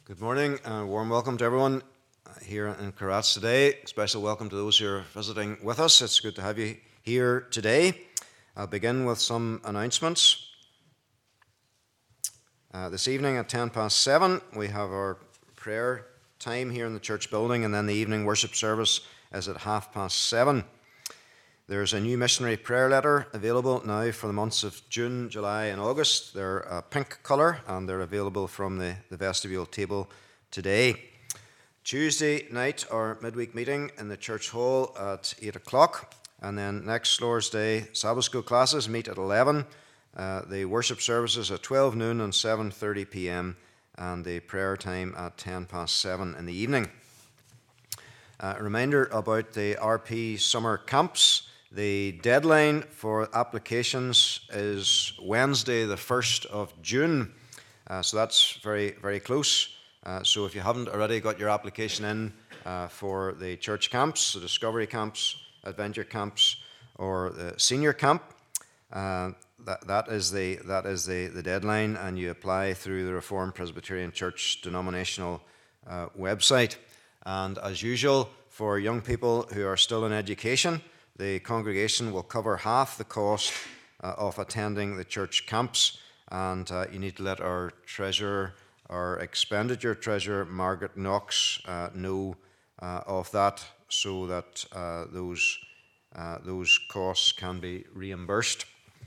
Good morning and a warm welcome to everyone here in Carrats today. Special welcome to those who are visiting with us. It's good to have you here today. I'll begin with some announcements. This evening at 7:10 we have our prayer time here in the church building, and then the evening worship service is at 7:30. There's a new missionary prayer letter available now for the months of June, July and August. They're a pink colour and they're available from the vestibule table today. Tuesday night, our midweek meeting in the church hall at 8 o'clock. And then next Lord's Day, Sabbath school classes meet at 11. The worship services at 12 noon and 7:30 p.m. and the prayer time at 7:10 in the evening. A reminder about the RP summer camps. The deadline for applications is Wednesday, the 1st of June. So that's very, very close. So if you haven't already got your application in for the church camps, the discovery camps, adventure camps, or the senior camp, that is the deadline, and you apply through the Reformed Presbyterian Church denominational website. And as usual, for young people who are still in education, the congregation will cover half the cost of attending the church camps, and you need to let our treasurer, our expenditure treasurer, Margaret Knox, know of that, so that those costs can be reimbursed.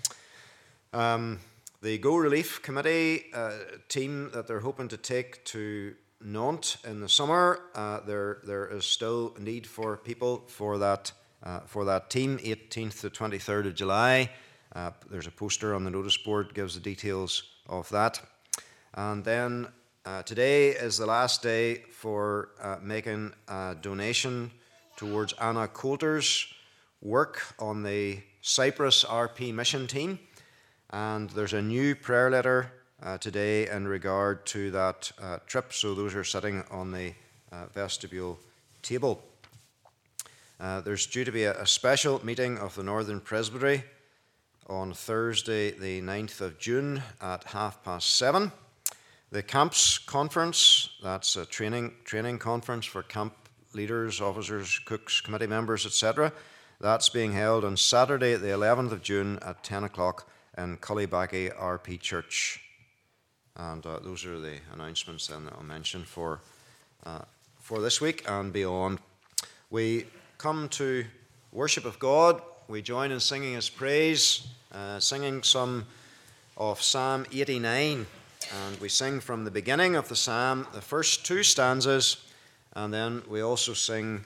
The Go Relief Committee team that they're hoping to take to Nantes in the summer, there is still a need for people for that team, 18th to 23rd of July. There's a poster on the notice board, gives the details of that. And then today is the last day for making a donation towards Anna Coulter's work on the Cyprus RP mission team. And there's a new prayer letter today in regard to that trip, so those are sitting on the vestibule table. There's due to be a special meeting of the Northern Presbytery on Thursday, the 9th of June at 7:30. The Camps Conference, that's a training conference for camp leaders, officers, cooks, committee members, etc. That's being held on Saturday, the 11th of June at 10 o'clock in Cullibackie RP Church. And those are the announcements then that I'll mention for this week and beyond. We come to worship of God. We join in singing His praise, singing some of Psalm 89. And we sing from the beginning of the psalm, the first two stanzas, and then we also sing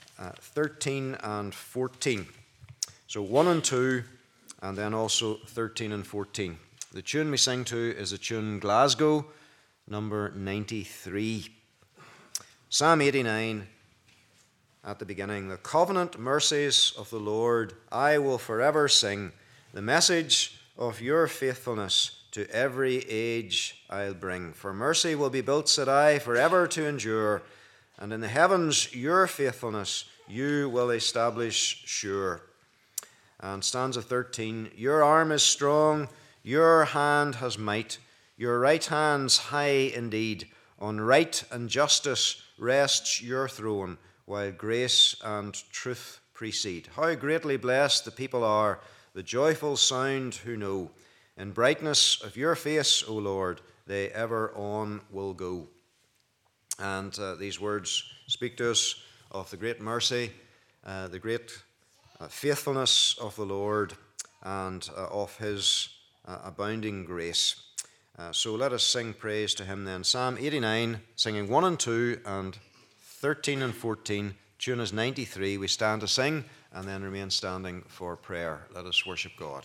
13 and 14. So 1 and 2, and then also 13 and 14. The tune we sing to is the tune Glasgow, number 93. Psalm 89, at the beginning. The covenant mercies of the Lord I will forever sing. The message of your faithfulness to every age I'll bring. For mercy will be built, said I, forever to endure. And in the heavens your faithfulness you will establish sure. And stanza 13. Your arm is strong, your hand has might, your right hand's high indeed. On right and justice rests your throne, while grace and truth precede. How greatly blessed the people are, the joyful sound who know. In brightness of your face, O Lord, they ever on will go. And these words speak to us of the great mercy, the great faithfulness of the Lord, and of His abounding grace. So let us sing praise to Him then. Psalm 89, singing 1 and 2, and 13 and 14, tune is 93. We stand to sing and then remain standing for prayer. Let us worship God.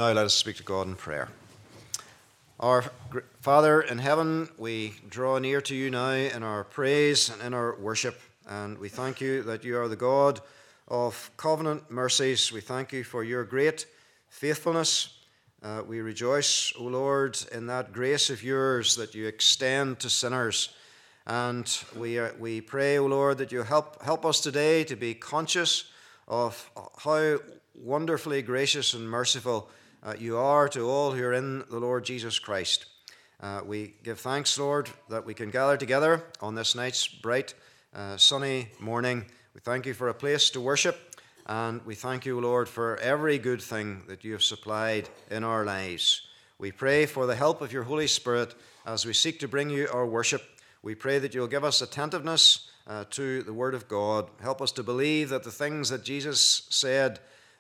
Now let us speak to God in prayer. Our Father in heaven, we draw near to you now in our praise and in our worship, and we thank you that you are the God of covenant mercies. We thank you for your great faithfulness. We rejoice, O Lord, in that grace of yours that you extend to sinners. And we pray, O Lord, that you help us today to be conscious of how wonderfully gracious and merciful you are to all who are in the Lord Jesus Christ. We give thanks, Lord, that we can gather together on this night's bright, sunny morning. We thank you for a place to worship, and we thank you, Lord, for every good thing that you have supplied in our lives. We pray for the help of your Holy Spirit as we seek to bring you our worship. We pray that you'll give us attentiveness to the Word of God. Help us to believe that the things that Jesus said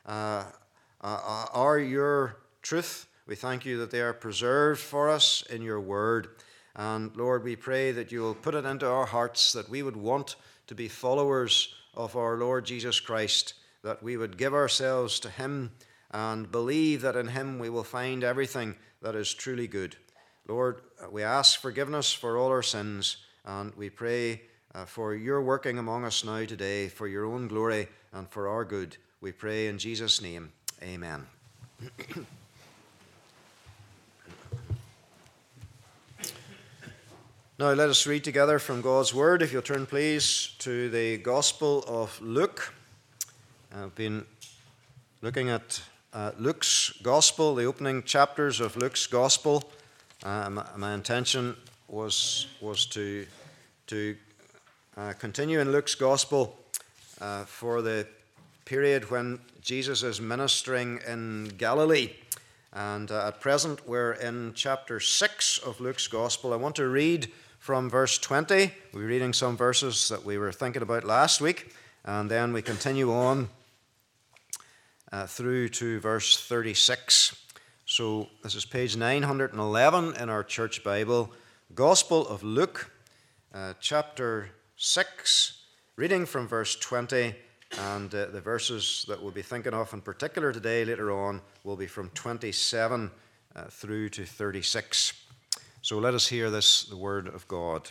are your truth. We thank you that they are preserved for us in your Word. And Lord, we pray that you will put it into our hearts that we would want to be followers of our Lord Jesus Christ, that we would give ourselves to him and believe that in him we will find everything that is truly good. Lord, we ask forgiveness for all our sins, and we pray for your working among us now today, for your own glory and for our good. We pray in Jesus' name. Amen. Now let us read together from God's Word. If you'll turn please to the Gospel of Luke. I've been looking at Luke's Gospel, the opening chapters of Luke's Gospel. My intention was to continue in Luke's Gospel for the period when Jesus is ministering in Galilee. And at present we're in chapter 6 of Luke's Gospel. I want to read from verse 20. We're reading some verses that we were thinking about last week, and then we continue on through to verse 36. So this is page 911 in our church Bible, Gospel of Luke, chapter 6, reading from verse 20, and the verses that we'll be thinking of in particular today later on will be from 27 through to 36. So let us hear this, the word of God.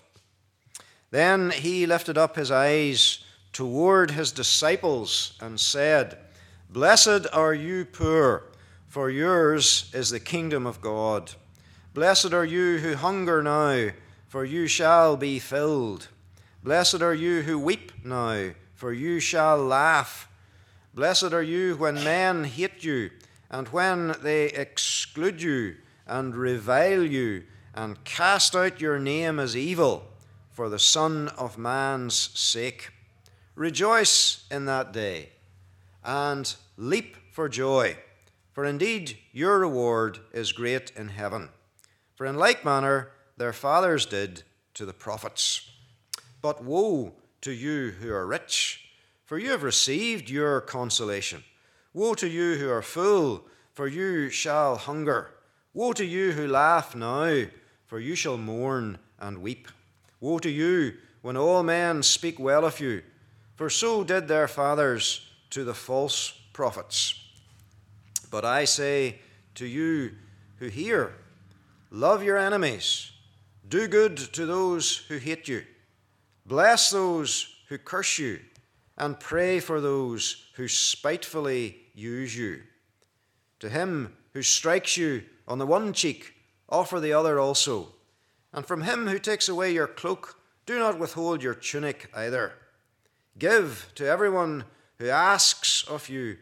Then he lifted up his eyes toward his disciples and said, "Blessed are you poor, for yours is the kingdom of God. Blessed are you who hunger now, for you shall be filled. Blessed are you who weep now, for you shall laugh. Blessed are you when men hate you, and when they exclude you, and revile you, and cast out your name as evil, for the Son of Man's sake. Rejoice in that day, and leap for joy, for indeed your reward is great in heaven. For in like manner their fathers did to the prophets. But woe to you who are rich, for you have received your consolation. Woe to you who are full, for you shall hunger. Woe to you who laugh now, for you shall mourn and weep. Woe to you when all men speak well of you, for so did their fathers to the false prophets. But I say to you who hear, love your enemies, do good to those who hate you, bless those who curse you, and pray for those who spitefully use you. To him who strikes you on the one cheek, offer the other also. And from him who takes away your cloak, do not withhold your tunic either. Give to everyone who asks of you,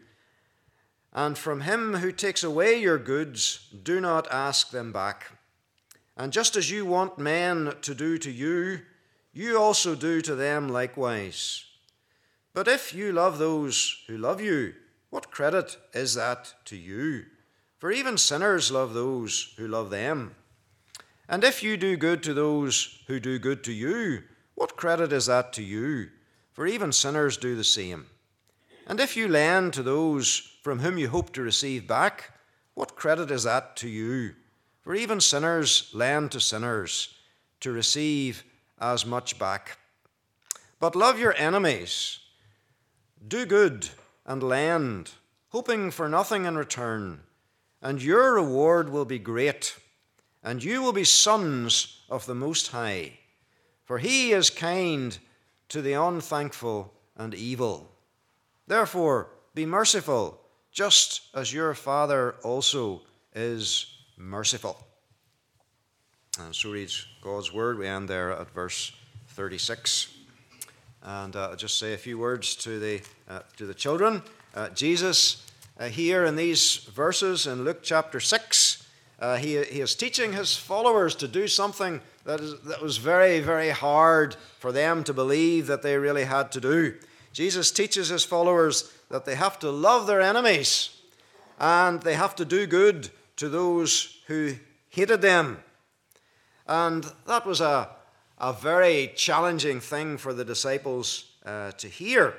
and from him who takes away your goods, do not ask them back. And just as you want men to do to you, you also do to them likewise. But if you love those who love you, what credit is that to you? For even sinners love those who love them. And if you do good to those who do good to you, what credit is that to you? For even sinners do the same. And if you lend to those from whom you hope to receive back, what credit is that to you? For even sinners lend to sinners to receive as much back. But love your enemies, do good and lend, hoping for nothing in return, and your reward will be great, and you will be sons of the Most High, for he is kind to the unthankful and evil. Therefore, be merciful, just as your Father also is merciful." And so reads God's word. We end there at verse 36. And I'll just say a few words to the children. Jesus, here in these verses in Luke chapter 6, he is teaching his followers to do something that was very, very hard for them to believe that they really had to do. Jesus teaches his followers that they have to love their enemies and they have to do good to those who hated them. And that was a very challenging thing for the disciples to hear.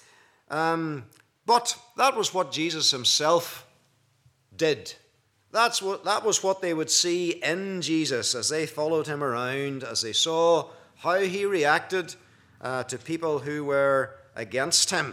But that was what Jesus himself did. That was what they would see in Jesus as they followed him around, as they saw how he reacted to people who were against him.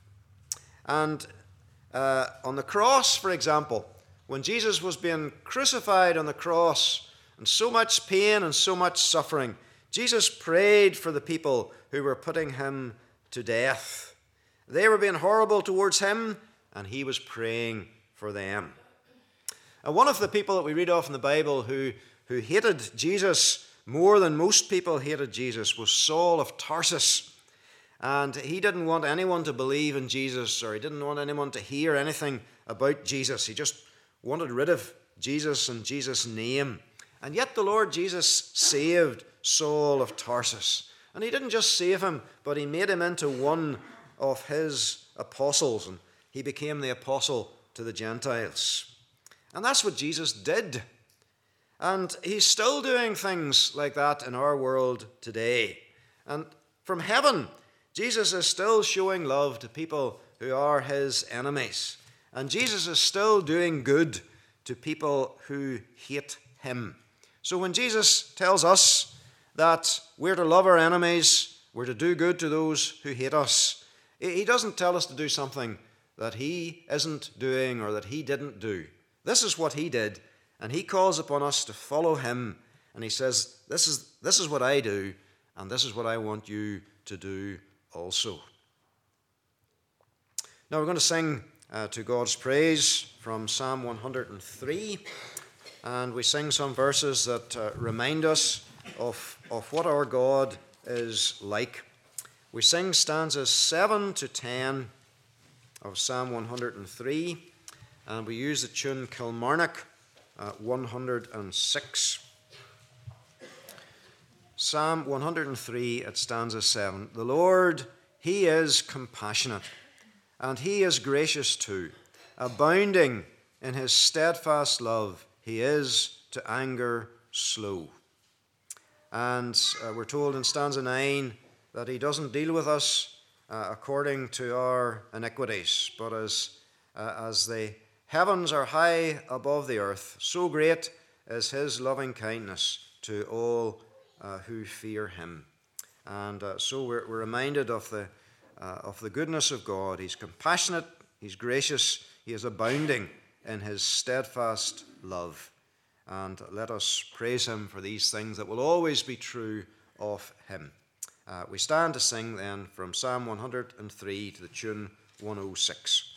And on the cross, for example, when Jesus was being crucified on the cross, and so much pain and so much suffering, Jesus prayed for the people who were putting him to death. They were being horrible towards him, and he was praying for them. And one of the people that we read of in the Bible who hated Jesus more than most people hated Jesus was Saul of Tarsus. And he didn't want anyone to believe in Jesus, or he didn't want anyone to hear anything about Jesus. He just wanted rid of Jesus and Jesus' name. And yet the Lord Jesus saved Saul of Tarsus. And he didn't just save him, but he made him into one of his apostles. And he became the apostle to the Gentiles. And that's what Jesus did. And he's still doing things like that in our world today. And from heaven, Jesus is still showing love to people who are his enemies. And Jesus is still doing good to people who hate him. So when Jesus tells us that we're to love our enemies, we're to do good to those who hate us, he doesn't tell us to do something that he isn't doing or that he didn't do. This is what he did, and he calls upon us to follow him, and he says, this is what I do, and this is what I want you to do also. Now we're going to sing to God's praise from Psalm 103, and we sing some verses that remind us of what our God is like. We sing stanzas 7 to 10 of Psalm 103, and we use the tune Kilmarnock 106. Psalm 103 at stanza 7. The Lord, he is compassionate, and he is gracious too, abounding in his steadfast love. He is to anger slow. And we're told in stanza 9 that he doesn't deal with us according to our iniquities, but as the heavens are high above the earth, so great is his loving kindness to all who fear him. And so we're reminded of the goodness of God. He's compassionate, he's gracious, he is abounding in his steadfast love. And let us praise him for these things that will always be true of him. We stand to sing then from Psalm 103 to the tune 106.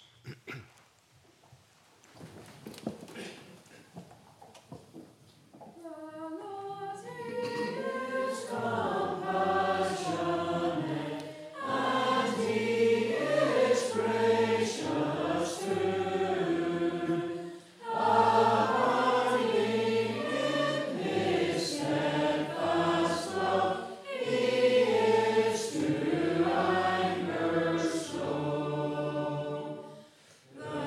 The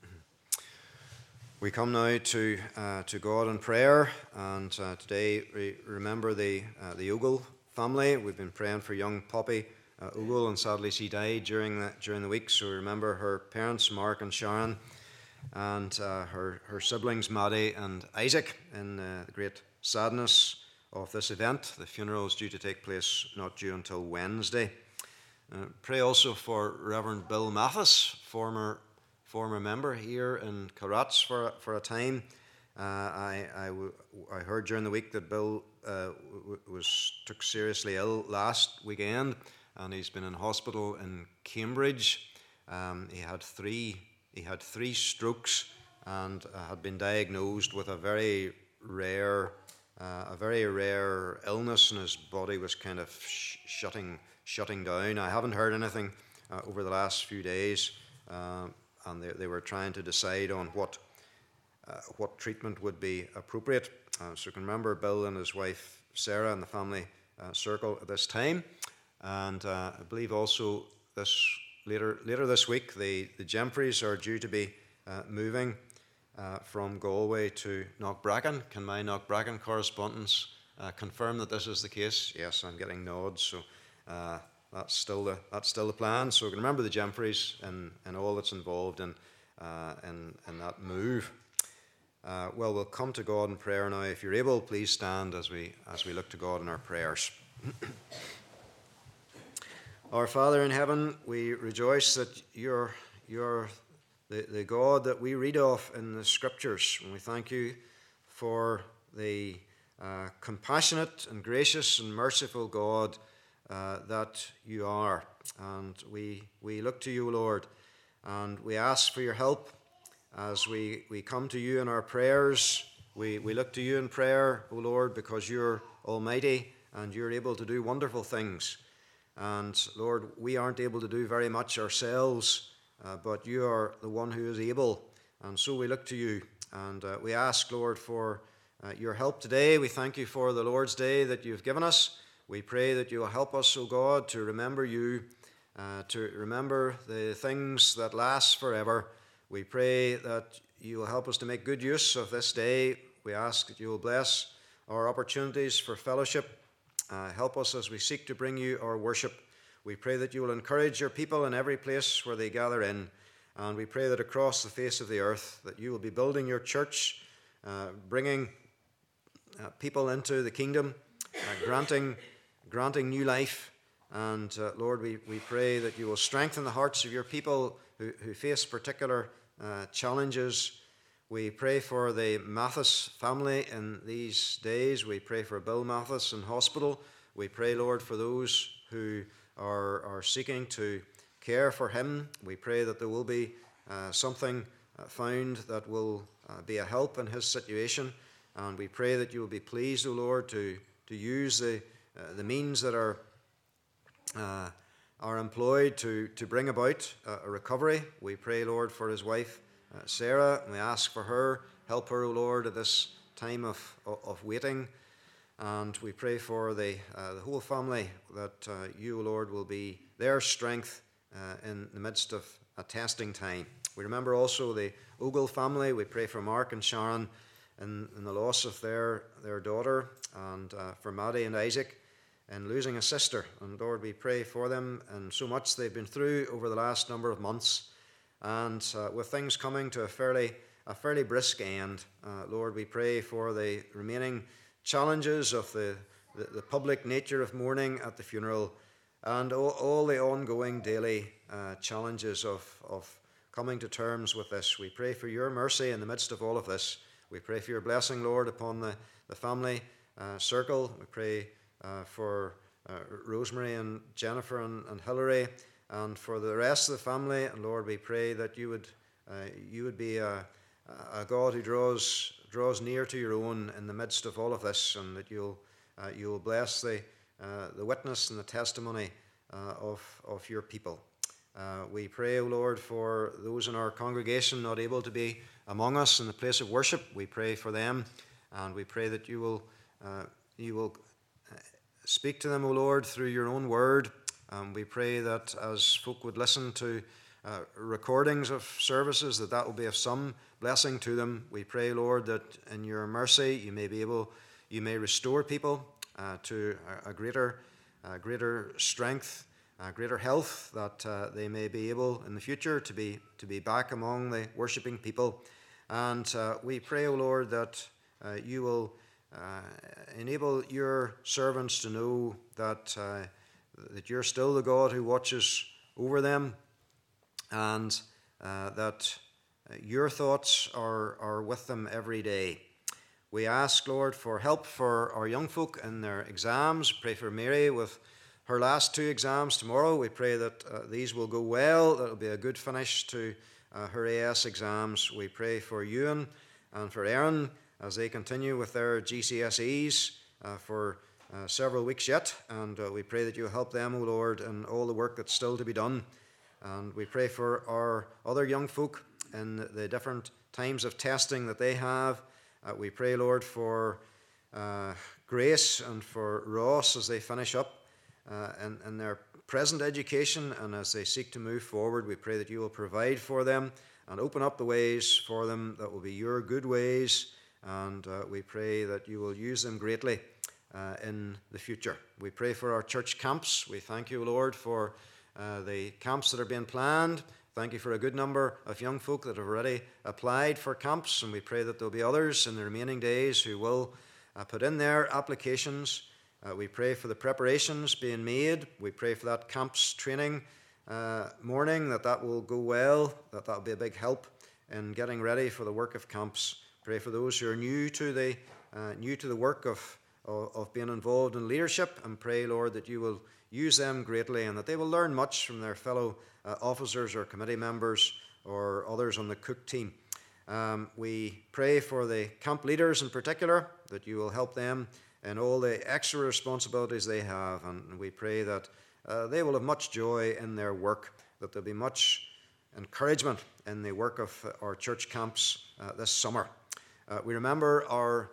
We come now to God in prayer, and today we remember the Ogle family. We've been praying for young Poppy Ogle, and sadly she died during the week. So we remember her parents, Mark and Sharon, and her siblings, Maddie and Isaac, in the great sadness of this event. The funeral is due to take place not due until Wednesday. Pray also for Reverend Bill Mathis, former member here in Carrats for a time. I heard during the week that Bill took seriously ill last weekend, and he's been in hospital in Cambridge. He had three strokes and had been diagnosed with a very rare illness, and his body was kind of shutting down. I haven't heard anything over the last few days, and they were trying to decide on what treatment would be appropriate. So you can remember Bill and his wife Sarah in the family circle at this time, and I believe also later this week the Jeffreys are due to be moving from Galway to Knockbracken. Can my Knockbracken correspondents confirm that this is the case? Yes, I'm getting nods. So that's still the plan. So we can remember the Jeffreys and all that's involved in that move. Well, we'll come to God in prayer now. If you're able, please stand as we look to God in our prayers. Our Father in heaven, we rejoice that you're the God that we read of in the Scriptures, and we thank you for the compassionate and gracious and merciful God that you are. And we look to you, Lord, and we ask for your help as we come to you in our prayers. We look to you in prayer, O Lord, because you're almighty and you're able to do wonderful things. And Lord, we aren't able to do very much ourselves, but you are the one who is able. And so we look to you, and we ask, Lord, for your help today. We thank you for the Lord's Day that you've given us. We pray that you will help us, O God, to remember you, to remember the things that last forever. We pray that you will help us to make good use of this day. We ask that you will bless our opportunities for fellowship. Help us as we seek to bring you our worship. We pray that you will encourage your people in every place where they gather in. And we pray that across the face of the earth, that you will be building your church, bringing people into the kingdom, granting new life. And Lord, we pray that you will strengthen the hearts of your people who face particular challenges. We pray for the Mathis family in these days. We pray for Bill Mathis in hospital. We pray, Lord, for those who are seeking to care for him. We pray that there will be something found that will be a help in his situation. And we pray that you will be pleased, O Lord, to use the means that are employed to bring about a recovery. We pray, Lord, for his wife, Sarah, and we ask for her. Help her, O Lord, at this time of waiting. And we pray for the whole family, that you, O Lord, will be their strength in the midst of a testing time. We remember also the Ogle family. We pray for Mark and Sharon in the loss of their daughter, and for Maddie and Isaac in losing a sister. And Lord, we pray for them and so much they've been through over the last number of months. And with things coming to a fairly brisk end, Lord, we pray for the remaining challenges of the public nature of mourning at the funeral, and all the ongoing daily challenges of coming to terms with this. We pray for your mercy in the midst of all of this. We pray for your blessing, Lord, upon the family circle. We pray for Rosemary and Jennifer and Hilary, and for the rest of the family. And Lord, we pray that you would be a God who draws near to your own in the midst of all of this, and that you'll bless the witness and the testimony of your people. We pray, O Lord, for those in our congregation not able to be among us in the place of worship. We pray for them, and we pray that you will speak to them, O Lord, through your own word. We pray that as folk would listen to recordings of services, that will be of some blessing to them. We pray, Lord, that in your mercy you may restore people to a greater strength, greater health, that they may be able in the future to be back among the worshipping people. And we pray, O Lord, that you will enable your servants to know that you're still the God who watches over them, and that your thoughts are with them every day. We ask, Lord, for help for our young folk in their exams. Pray for Mary with her last 2 exams tomorrow. We pray that these will go well, that it will be a good finish to her AS exams. We pray for Ewan and for Erin as they continue with their GCSEs for several weeks yet, and we pray that you help them, O Lord, in all the work that's still to be done. And we pray for our other young folk in the different times of testing that they have. We pray, Lord, for Grace and for Ross as they finish up in their present education, and as they seek to move forward. We pray that you will provide for them and open up the ways for them that will be your good ways, and we pray that you will use them greatly in the future. We pray for our church camps. We thank you, Lord, for the camps that are being planned. Thank you for a good number of young folk that have already applied for camps, and we pray that there will be others in the remaining days who will put in their applications. We pray for the preparations being made. We pray for that camps training morning, that will go well, that will be a big help in getting ready for the work of camps. Pray for those who are new to the work of being involved in leadership, and pray, Lord, that you will use them greatly and that they will learn much from their fellow officers or committee members or others on the cook team. We pray for the camp leaders in particular, that you will help them in all the extra responsibilities they have, and we pray that they will have much joy in their work, that there will be much encouragement in the work of our church camps this summer. We remember our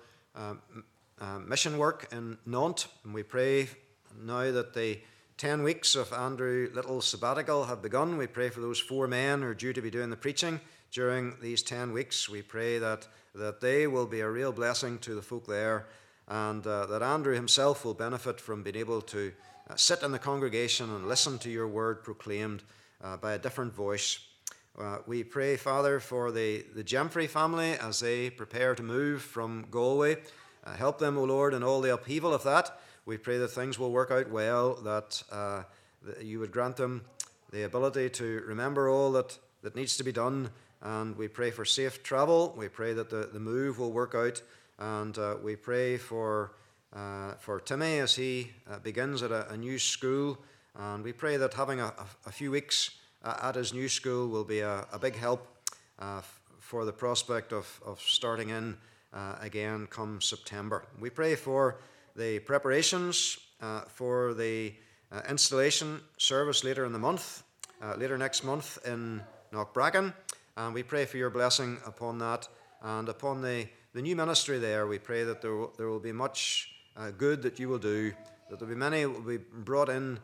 mission work in Nantes, and we pray now that the 10 weeks of Andrew Little's sabbatical have begun. We pray for those 4 men who are due to be doing the preaching during these 10 weeks. We pray that they will be a real blessing to the folk there, and that Andrew himself will benefit from being able to sit in the congregation and listen to your word proclaimed by a different voice. We pray, Father, for the Gemfrey family as they prepare to move from Galway. Help them, O Lord, in all the upheaval of that. We pray that things will work out well, that you would grant them the ability to remember all that needs to be done, and we pray for safe travel. We pray that the move will work out, and we pray for Timmy as he begins at a new school, and we pray that having a few weeks at his new school will be a big help for the prospect of starting in again come September. We pray for the preparations for the installation service later in the month, later next month in Knockbracken, and we pray for your blessing upon that and upon the new ministry there. We pray that there will be much good that you will do, that there will be many who will be brought in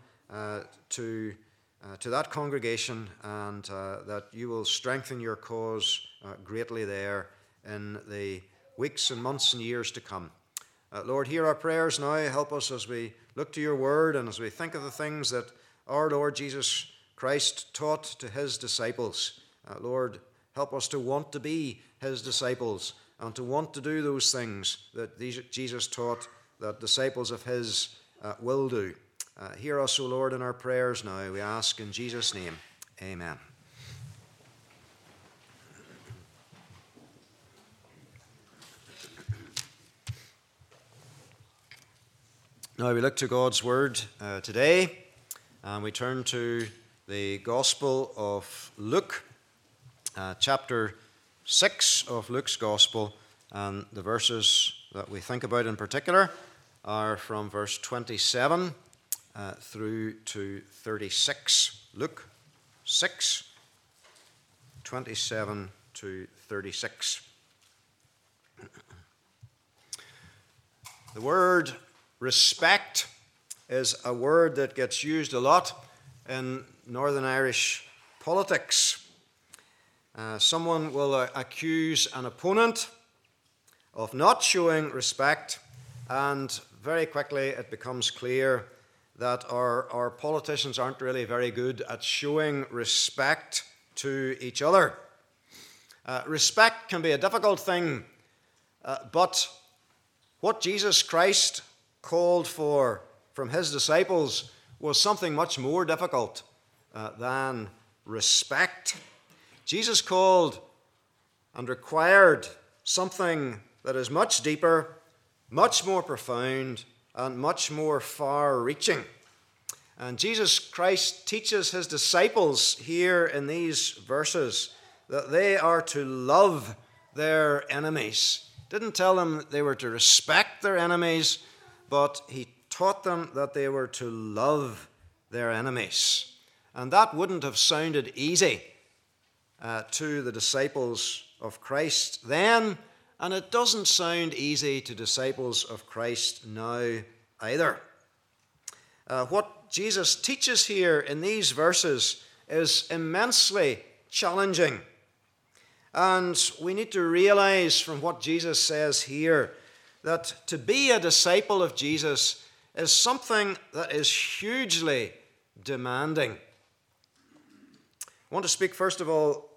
to that congregation, and that you will strengthen your cause greatly there in the weeks and months and years to come. Lord, hear our prayers now. Help us as we look to your word and as we think of the things that our Lord Jesus Christ taught to his disciples. Lord, help us to want to be his disciples and to want to do those things that Jesus taught that disciples of his will do. Hear us, O Lord, in our prayers now. We ask in Jesus' name. Amen. Now we look to God's word today, and we turn to the Gospel of Luke, chapter 6 of Luke's Gospel, and the verses that we think about in particular are from verse 27 through to 36. Luke 6, 27 to 36. The word respect is a word that gets used a lot in Northern Irish politics. Someone will accuse an opponent of not showing respect, and very quickly it becomes clear that our politicians aren't really very good at showing respect to each other. Respect can be a difficult thing, but what Jesus Christ called for from his disciples was something much more difficult than respect. Jesus called and required something that is much deeper, much more profound, and much more far-reaching. And Jesus Christ teaches his disciples here in these verses that they are to love their enemies. Didn't tell them they were to respect their enemies, but he taught them that they were to love their enemies. And that wouldn't have sounded easy to the disciples of Christ then, and it doesn't sound easy to disciples of Christ now either. What Jesus teaches here in these verses is immensely challenging. And we need to realize from what Jesus says here that to be a disciple of Jesus is something that is hugely demanding. I want to speak first of all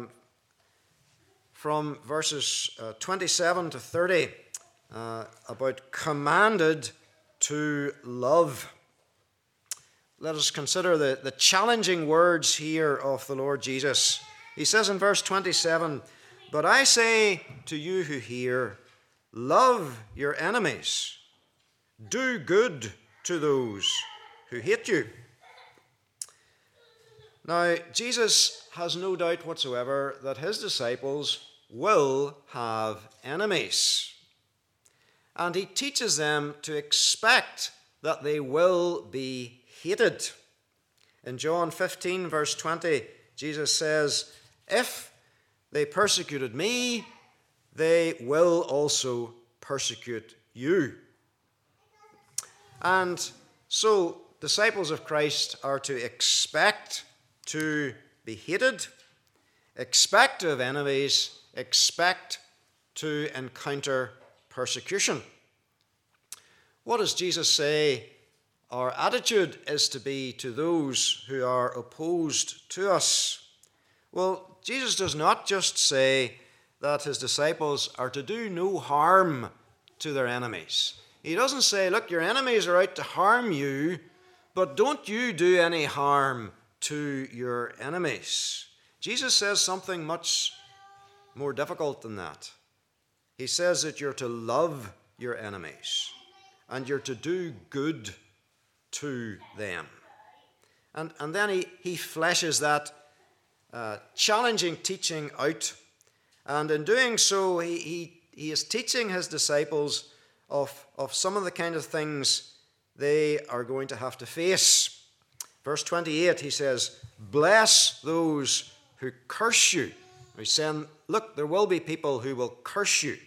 from verses 27 to 30 about commanded to love. Let us consider the challenging words here of the Lord Jesus. He says in verse 27, "But I say to you who hear, love your enemies, do good to those who hate you." Now, Jesus has no doubt whatsoever that his disciples will have enemies. And he teaches them to expect that they will be hated. In John 15, verse 20, Jesus says, "If they persecuted me, they will also persecute you." And so, disciples of Christ are to expect to be hated, expect to have enemies, expect to encounter persecution. What does Jesus say our attitude is to be to those who are opposed to us? Well, Jesus does not just say that his disciples are to do no harm to their enemies. He doesn't say, look, your enemies are out to harm you, but don't you do any harm to your enemies. Jesus says something much more difficult than that. He says that you're to love your enemies and you're to do good to them. And then he fleshes that challenging teaching out. And in doing so, he is teaching his disciples of some of the kind of things they are going to have to face. Verse 28, he says, "Bless those who curse you." He's saying, look, there will be people who will curse you.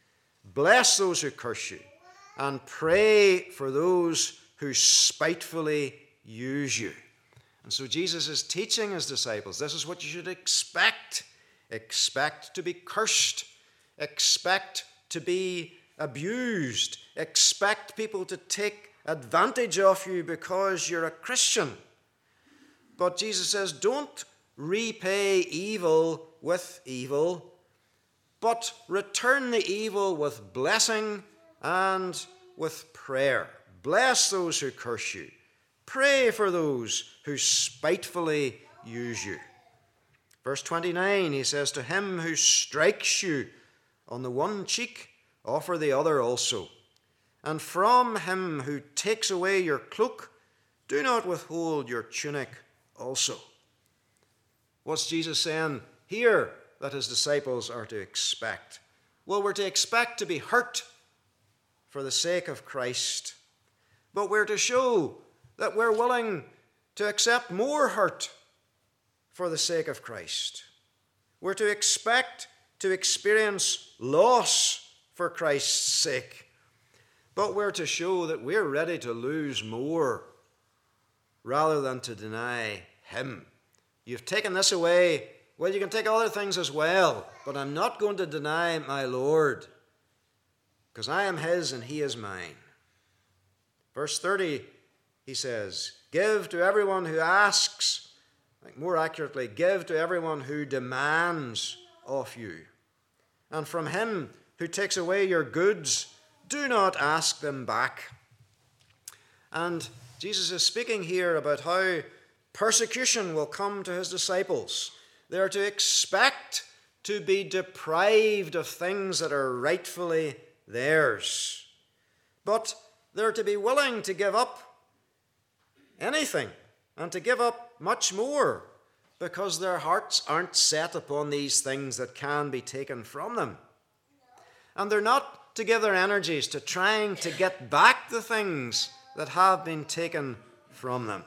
Bless those who curse you, and pray for those who spitefully use you. And so Jesus is teaching his disciples, this is what you should expect. Expect to be cursed. Expect to be abused. Expect people to take advantage of you because you're a Christian. But Jesus says, don't repay evil with evil, but return the evil with blessing and with prayer. Bless those who curse you. Pray for those who spitefully use you. Verse 29, he says, "To him who strikes you on the one cheek, offer the other also. And from him who takes away your cloak, do not withhold your tunic also." What's Jesus saying here that his disciples are to expect? Well, we're to expect to be hurt for the sake of Christ, but we're to show that we're willing to accept more hurt for the sake of Christ. We're to expect to experience loss for Christ's sake, but we're to show that we're ready to lose more rather than to deny him. you've taken this away. Well, you can take other things as well, but I'm not going to deny my Lord, because I am his and he is mine. Verse 30, he says, give to everyone who asks, more accurately, give to everyone who demands of you. And from him who takes away your goods, do not ask them back. And Jesus is speaking here about how persecution will come to his disciples. They are to expect to be deprived of things that are rightfully theirs. But they're to be willing to give up anything and to give up much more, because their hearts aren't set upon these things that can be taken from them. And they're not to give their energies to trying to get back the things that have been taken from them.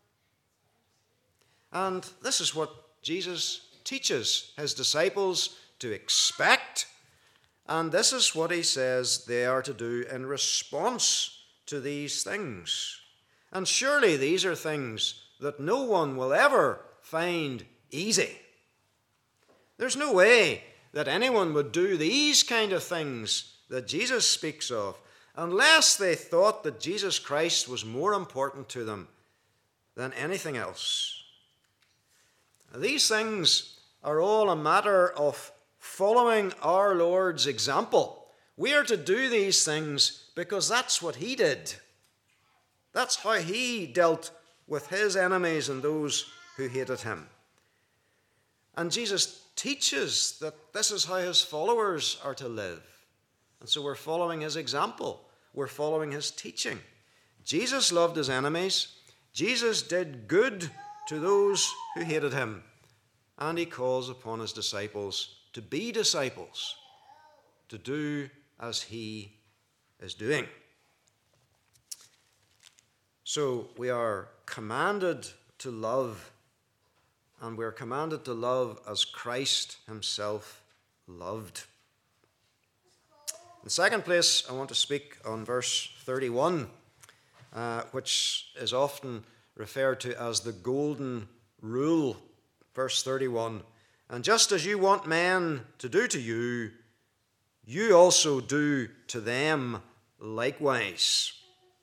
And this is what Jesus teaches his disciples to expect, and this is what he says they are to do in response to these things. And surely these are things that no one will ever find easy. There's no way that anyone would do these kind of things that Jesus speaks of unless they thought that Jesus Christ was more important to them than anything else. These things are all a matter of following our Lord's example. We are to do these things because that's what he did. That's how he dealt with his enemies and those who hated him. And Jesus teaches that this is how his followers are to live. And so we're following his example. We're following his teaching. Jesus loved his enemies. Jesus did good to those who hated him. And he calls upon his disciples to be disciples, to do as he is doing. So we are commanded to love, and we're commanded to love as Christ himself loved. In the second place, I want to speak on verse 31, which is often referred to as the golden rule. Verse 31, and just as you want men to do to you, you also do to them likewise.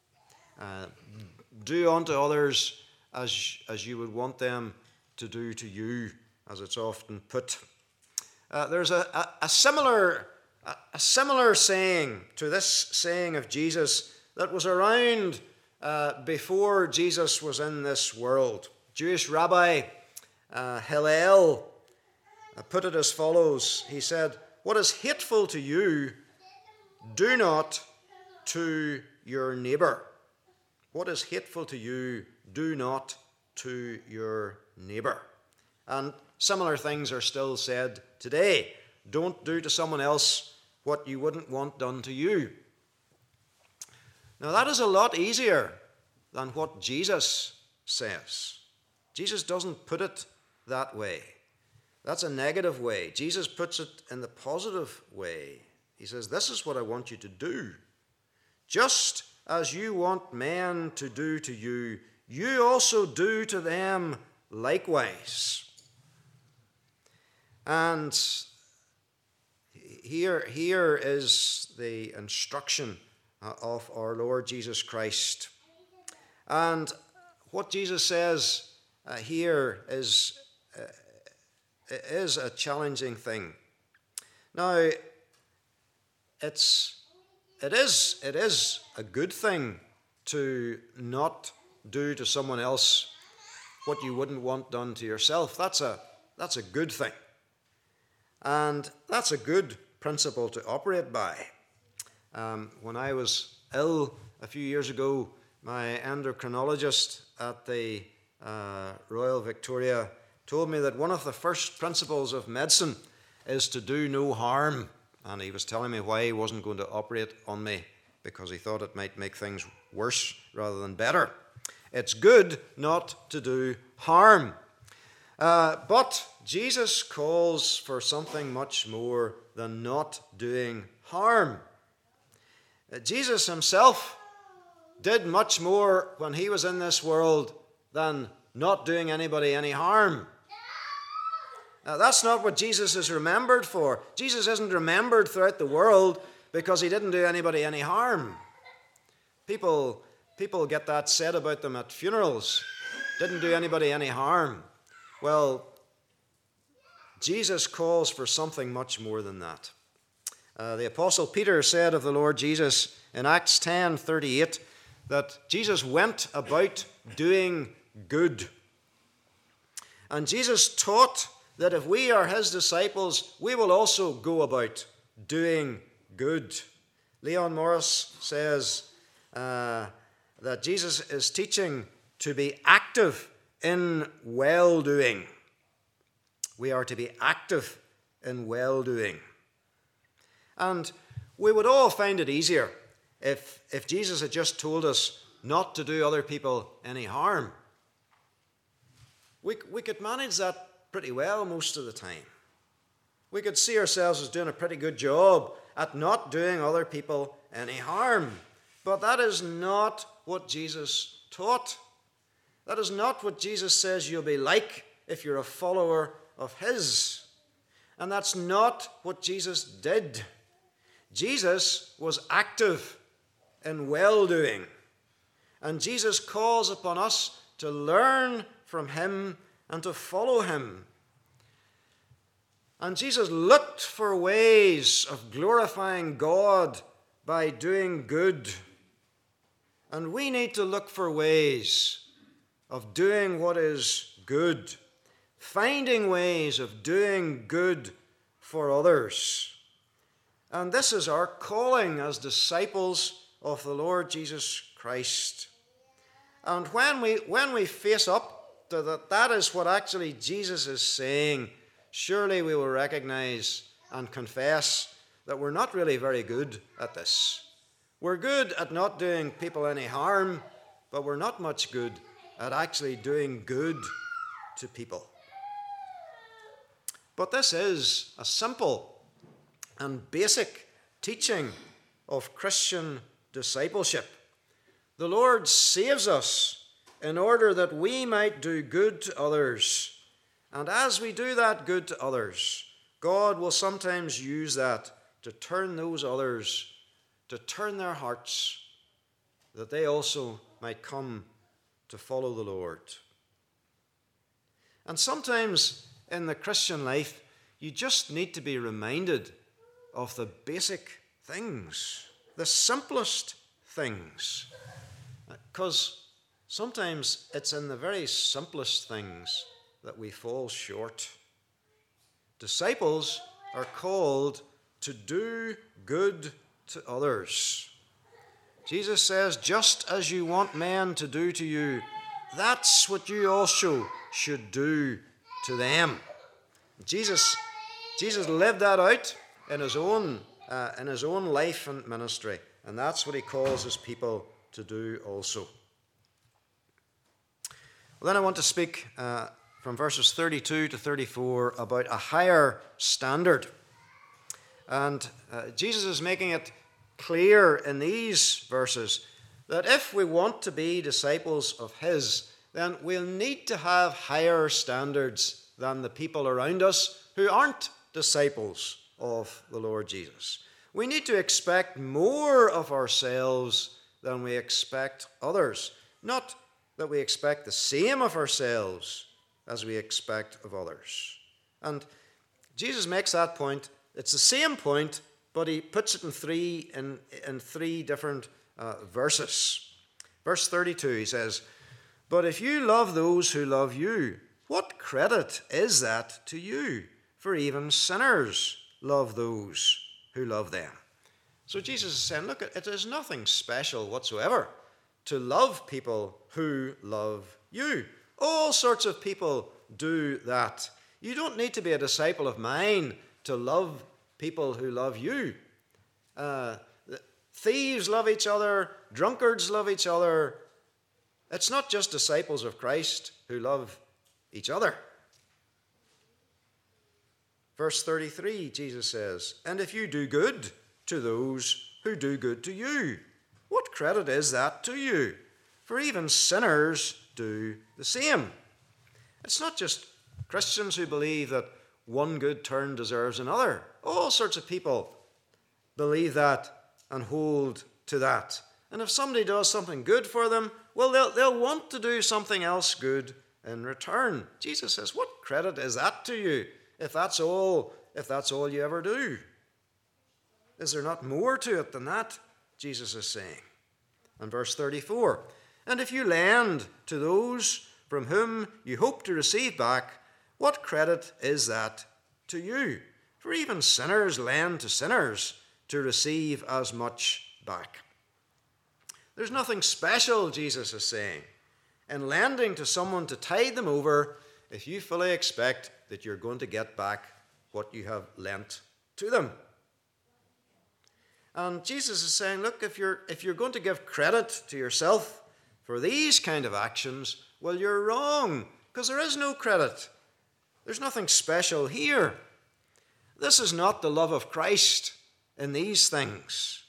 Do unto others as you would want them to do to you, as it's often put. There's a similar saying to this saying of Jesus that was around before Jesus was in this world. Jewish rabbi Hillel put it as follows. He said, what is hateful to you, do not to your neighbor. What is hateful to you, do not to your neighbor. And similar things are still said today. Don't do to someone else what you wouldn't want done to you. Now that is a lot easier than what Jesus says. Jesus doesn't put it that way. That's a negative way. Jesus puts it in the positive way. He says, this is what I want you to do. Just as you want men to do to you, you also do to them likewise. And here is the instruction of our Lord Jesus Christ. And what Jesus says here is a challenging thing. Now, it is a good thing to not do to someone else what you wouldn't want done to yourself. That's a good thing. And that's a good principle to operate by. When I was ill a few years ago, my endocrinologist at the Royal Victoria told me that one of the first principles of medicine is to do no harm. And he was telling me why he wasn't going to operate on me, because he thought it might make things worse rather than better. It's good not to do harm. But Jesus calls for something much more than not doing harm. Jesus himself did much more when he was in this world than not doing anybody any harm. That's not what Jesus is remembered for. Jesus isn't remembered throughout the world because he didn't do anybody any harm. People get that said about them at funerals. Didn't do anybody any harm. Well, Jesus calls for something much more than that. The Apostle Peter said of the Lord Jesus in Acts 10:38 that Jesus went about doing good. And Jesus taught that if we are his disciples, we will also go about doing good. Leon Morris says that Jesus is teaching to be active in well-doing. We are to be active in well-doing. And we would all find it easier if Jesus had just told us not to do other people any harm. We could manage that pretty well most of the time. We could see ourselves as doing a pretty good job at not doing other people any harm. But that is not what Jesus taught. That is not what Jesus says you'll be like if you're a follower of his. And that's not what Jesus did. Jesus was active in well-doing. And Jesus calls upon us to learn from him and to follow him. And Jesus looked for ways of glorifying God by doing good. And we need to look for ways of doing what is good, finding ways of doing good for others. And this is our calling as disciples of the Lord Jesus Christ. And when we face up to that is what actually Jesus is saying, surely we will recognize and confess that we're not really very good at this. We're good at not doing people any harm, but we're not much good at actually doing good to people. But this is a simple and basic teaching of Christian discipleship. The Lord saves us in order that we might do good to others. And as we do that good to others, God will sometimes use that to turn those others, to turn their hearts, that they also might come to follow the Lord. And sometimes in the Christian life, you just need to be reminded of the basic things, the simplest things. Because sometimes it's in the very simplest things that we fall short. Disciples are called to do good to others. Jesus says, just as you want men to do to you, that's what you also should do to them. Jesus lived that out in his own life and ministry, and that's what he calls his people to do also. Well, then I want to speak from verses 32 to 34 about a higher standard. And Jesus is making it clear in these verses that if we want to be disciples of his, then we'll need to have higher standards than the people around us who aren't disciples of the Lord Jesus. We need to expect more of ourselves than we expect others. Not that we expect the same of ourselves as we expect of others. And Jesus makes that point. It's the same point, but he puts it in three different verses. Verse 32, he says, "But if you love those who love you, what credit is that to you? For even sinners love those who love them." So Jesus is saying, look, it is nothing special whatsoever to love people who love you. All sorts of people do that. You don't need to be a disciple of mine to love people who love you. Thieves love each other. Drunkards love each other. It's not just disciples of Christ who love each other. Verse 33, Jesus says, "And if you do good to those who do good to you, what credit is that to you? For even sinners do the same." It's not just Christians who believe that one good turn deserves another. All sorts of people believe that and hold to that. And if somebody does something good for them, well, they'll want to do something else good in return. Jesus says, what credit is that to you if that's all you ever do? Is there not more to it than that? Jesus is saying. And verse 34, and if you lend to those from whom you hope to receive back, what credit is that to you? For even sinners lend to sinners to receive as much back. There's nothing special, Jesus is saying, in lending to someone to tide them over if you fully expect that you're going to get back what you have lent to them. And Jesus is saying, look, if you're going to give credit to yourself for these kind of actions, well, you're wrong, because there is no credit. There's nothing special here. This is not the love of Christ in these things.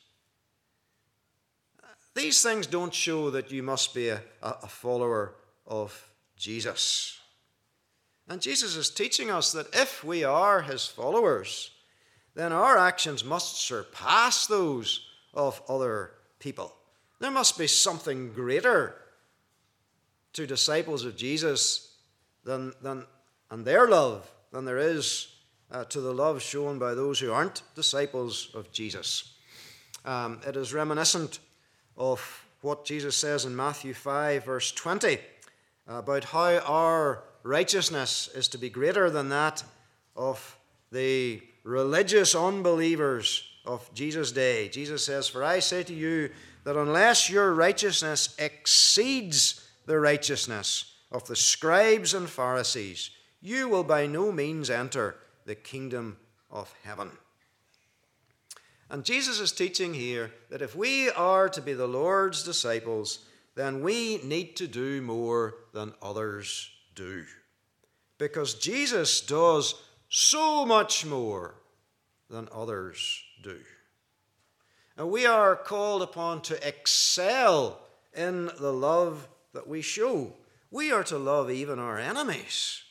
These things don't show that you must be a follower of Jesus. And Jesus is teaching us that if we are his followers, then our actions must surpass those of other people. There must be something greater to disciples of Jesus and their love than there is to the love shown by those who aren't disciples of Jesus. It is reminiscent of what Jesus says in Matthew 5, verse 20, about how our righteousness is to be greater than that of the religious unbelievers of Jesus' day. Jesus says, for I say to you that unless your righteousness exceeds the righteousness of the scribes and Pharisees, you will by no means enter the kingdom of heaven. And Jesus is teaching here that if we are to be the Lord's disciples, then we need to do more than others do. Because Jesus does so much more than others do. And we are called upon to excel in the love that we show. We are to love even our enemies.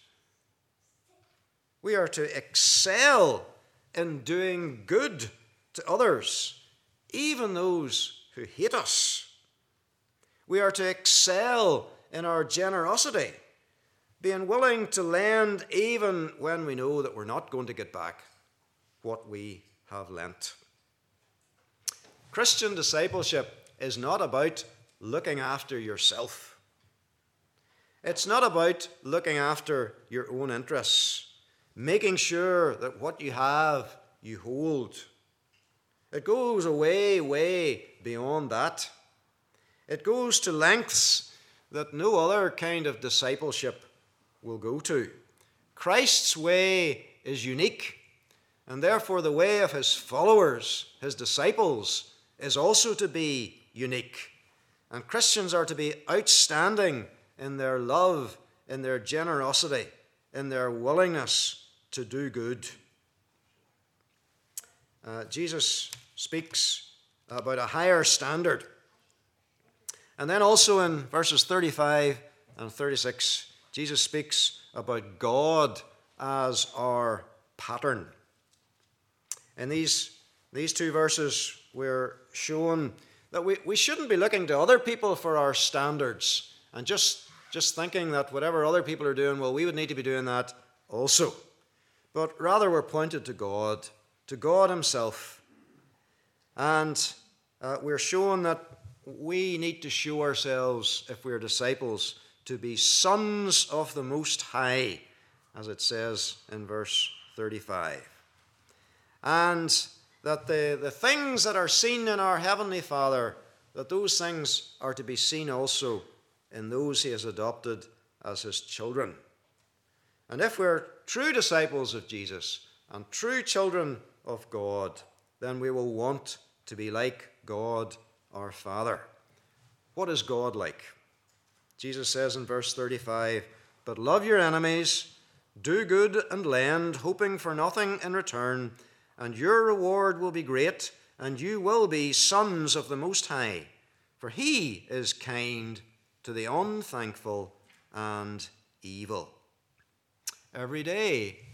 We are to excel in doing good to others, even those who hate us. We are to excel in our generosity, being willing to lend even when we know that we're not going to get back what we have lent. Christian discipleship is not about looking after yourself. It's not about looking after your own interests, making sure that what you have, you hold. It goes way beyond that. It goes to lengths that no other kind of discipleship will go to. Christ's way is unique, and therefore the way of his followers, his disciples, is also to be unique. And Christians are to be outstanding in their love, in their generosity, in their willingness to do good. Jesus speaks about a higher standard. And then also in verses 35 and 36, Jesus speaks about God as our pattern. In these two verses, we're shown that we shouldn't be looking to other people for our standards and just thinking that whatever other people are doing, well, we would need to be doing that also. But rather we're pointed to God himself. And we're shown that we need to show ourselves, if we're disciples, to be sons of the Most High, as it says in verse 35. And that the things that are seen in our Heavenly Father, that those things are to be seen also in those he has adopted as his children. And if we're true disciples of Jesus and true children of God, then we will want to be like God our Father. What is God like? Jesus says in verse 35, "But love your enemies, do good and lend, hoping for nothing in return, and your reward will be great, and you will be sons of the Most High. For he is kind to the unthankful and evil." Every day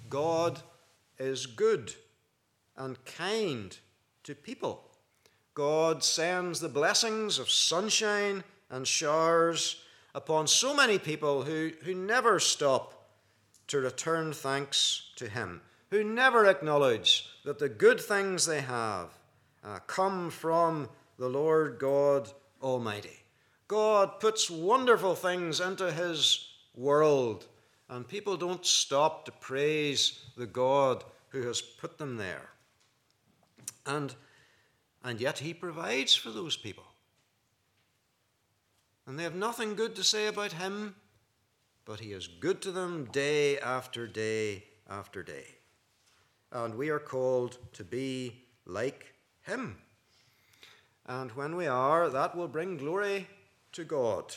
God is good and kind to people. God sends the blessings of sunshine and showers upon so many people who never stop to return thanks to him, who never acknowledge that the good things they have come from the Lord God Almighty. God puts wonderful things into his world, and people don't stop to praise the God who has put them there. And yet he provides for those people. And they have nothing good to say about him, but he is good to them day after day after day. And we are called to be like him. And when we are, that will bring glory to God.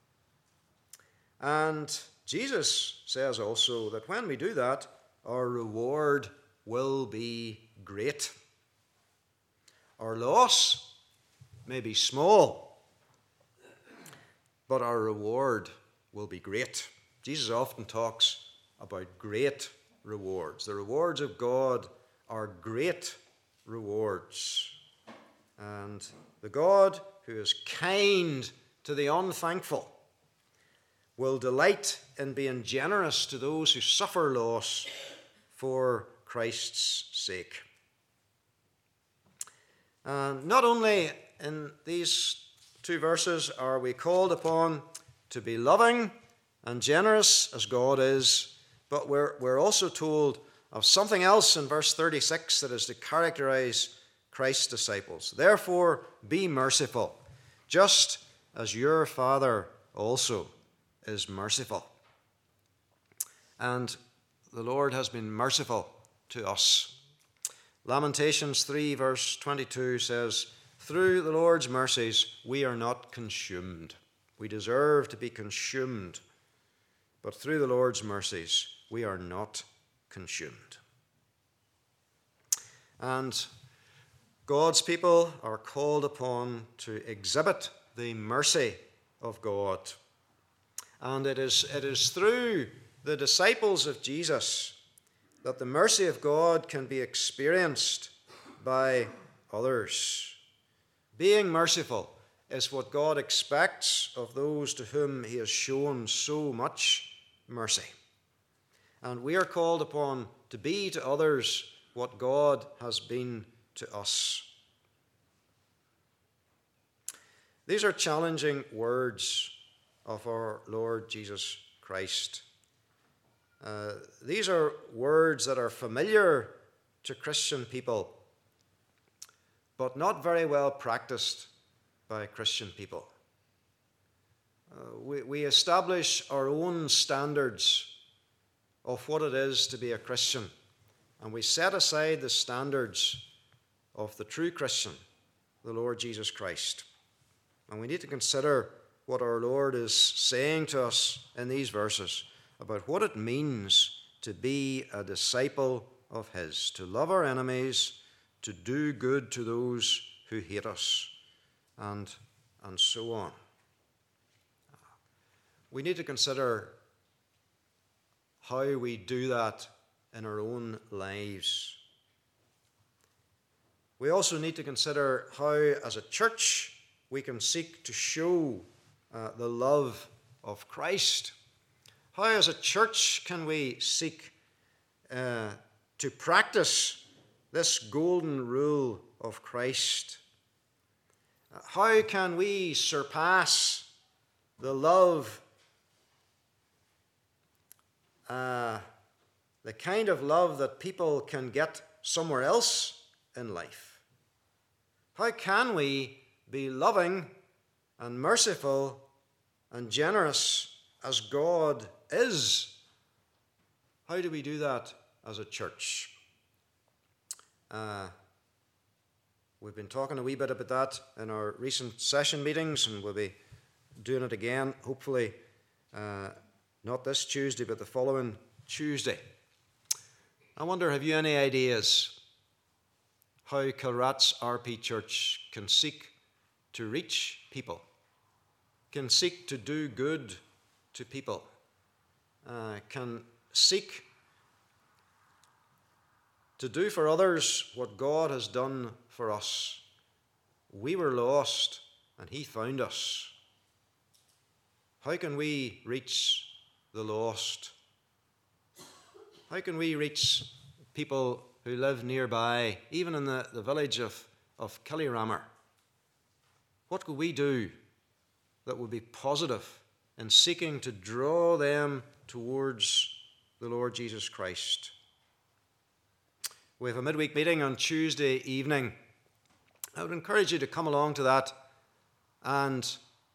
And Jesus says also that when we do that, our reward will be great. Our loss may be small, but our reward will be great. Jesus often talks about great rewards. The rewards of God are great rewards. And the God who is kind to the unthankful will delight in being generous to those who suffer loss for Christ's sake. And not only in these two verses are we called upon to be loving and generous as God is, but we're also told of something else in verse 36 that is to characterize Christ's disciples. Therefore, be merciful, just as your Father also is merciful. And the Lord has been merciful to us. Lamentations 3 verse 22 says, through the Lord's mercies we are not consumed. We deserve to be consumed, but through the Lord's mercies we are not consumed. And God's people are called upon to exhibit the mercy of God. And it is through the disciples of Jesus that the mercy of God can be experienced by others. Being merciful is what God expects of those to whom he has shown so much mercy. And we are called upon to be to others what God has been to us. These are challenging words of our Lord Jesus Christ. These are words that are familiar to Christian people, but not very well practiced by Christian people. We establish our own standards of what it is to be a Christian, and we set aside the standards of the true Christian, the Lord Jesus Christ. And we need to consider what our Lord is saying to us in these verses about what it means to be a disciple of his, to love our enemies, to do good to those who hate us, and so on. We need to consider how we do that in our own lives. We also need to consider how, as a church, we can seek to show the love of Christ. How, as a church, can we seek to practice this golden rule of Christ? How can we surpass the love, the kind of love that people can get somewhere else in life? How can we be loving and merciful and generous as God is? How do we do that as a church? We've been talking a wee bit about that in our recent session meetings, and we'll be doing it again, hopefully not this Tuesday, but the following Tuesday. I wonder, have you any ideas how Kilrat's RP Church can seek to reach people, can seek to do good to people, can seek to do for others what God has done for us. We were lost, and he found us. How can we reach the lost? How can we reach people who live nearby, even in the village of Killyrammer? What could we do that would be positive in seeking to draw them towards the Lord Jesus Christ? We have a midweek meeting on Tuesday evening. I would encourage you to come along to that, and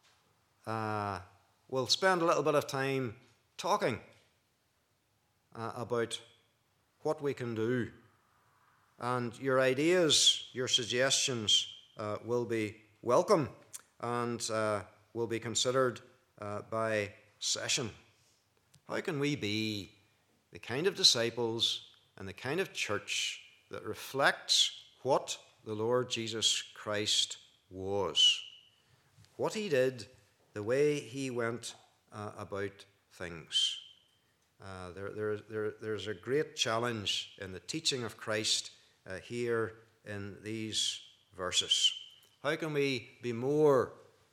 we'll spend a little bit of time talking about what we can do. And your ideas, your suggestions will be welcome and will be considered by session. How can we be the kind of disciples and the kind of church that reflects what the Lord Jesus Christ was? What he did, the way he went about things. There's a great challenge in the teaching of Christ here in these verses. How can we be more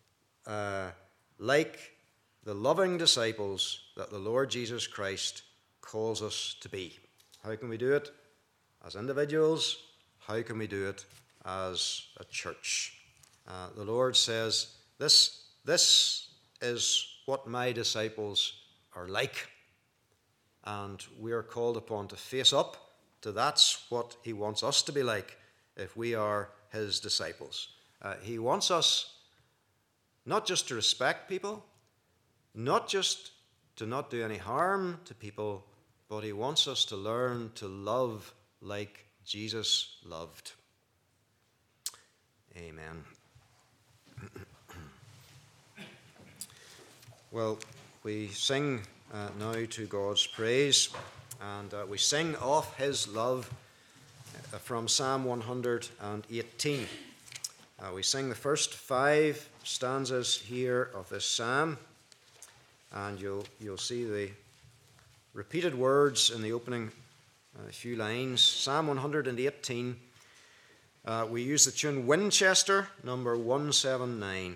like the loving disciples that the Lord Jesus Christ calls us to be? How can we do it as individuals? How can we do it as a church? The Lord says, this is what my disciples are like. And we are called upon to face up to that's what he wants us to be like if we are his disciples. He wants us not just to respect people, not just to not do any harm to people, but he wants us to learn to love like Jesus loved. Amen. Well, we sing now to God's praise, and we sing of his love from Psalm 118. We sing the first 5 stanzas here of this psalm, and you'll see the repeated words in the opening few lines. Psalm 118, we use the tune Winchester, number 179.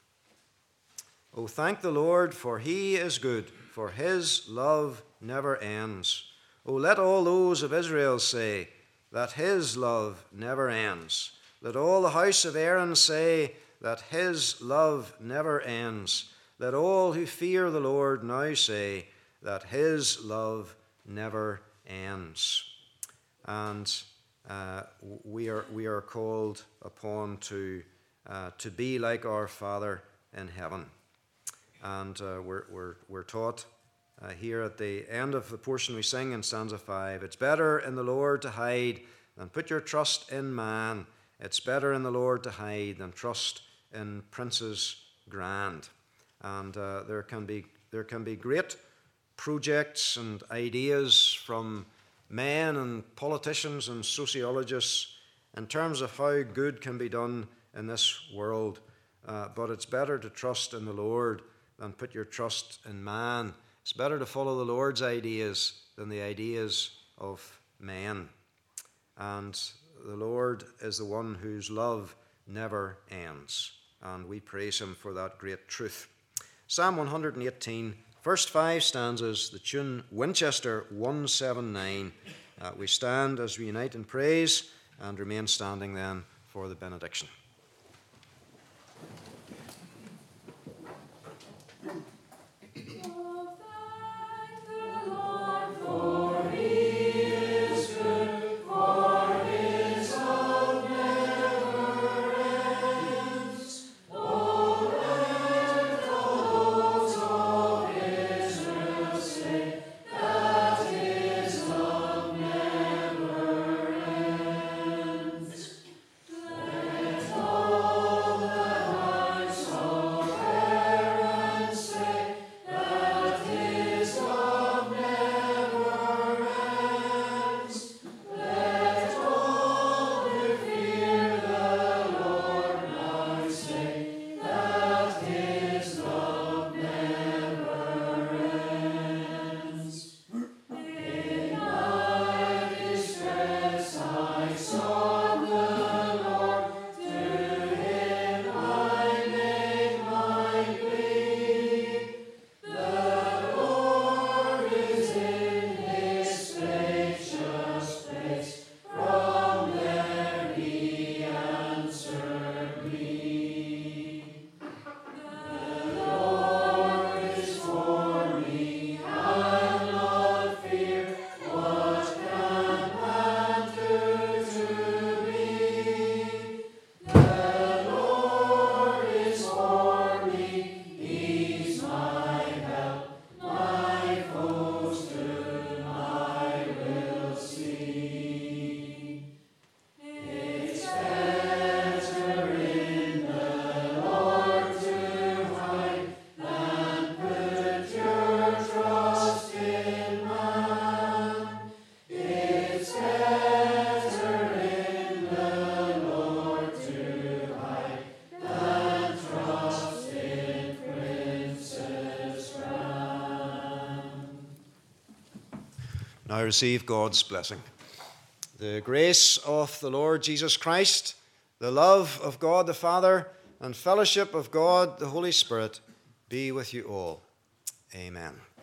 O thank the Lord, for he is good, for his love never ends. O let all those of Israel say that his love never ends. Let all the house of Aaron say that his love never ends. Let all who fear the Lord now say that his love never ends. And we are called upon to be like our Father in heaven. And we're taught here at the end of the portion we sing in stanza 5, it's better in the Lord to hide than put your trust in man. It's better in the Lord to hide than trust in princes grand. And there can be great projects and ideas from men and politicians and sociologists in terms of how good can be done in this world. But it's better to trust in the Lord than put your trust in man. It's better to follow the Lord's ideas than the ideas of men. And the Lord is the one whose love never ends. And we praise him for that great truth. Psalm 118, first 5 stanzas, the tune Winchester 179. We stand as we unite in praise and remain standing then for the benediction. Let Now receive God's blessing. The grace of the Lord Jesus Christ, the love of God the Father, and fellowship of God the Holy Spirit be with you all. Amen.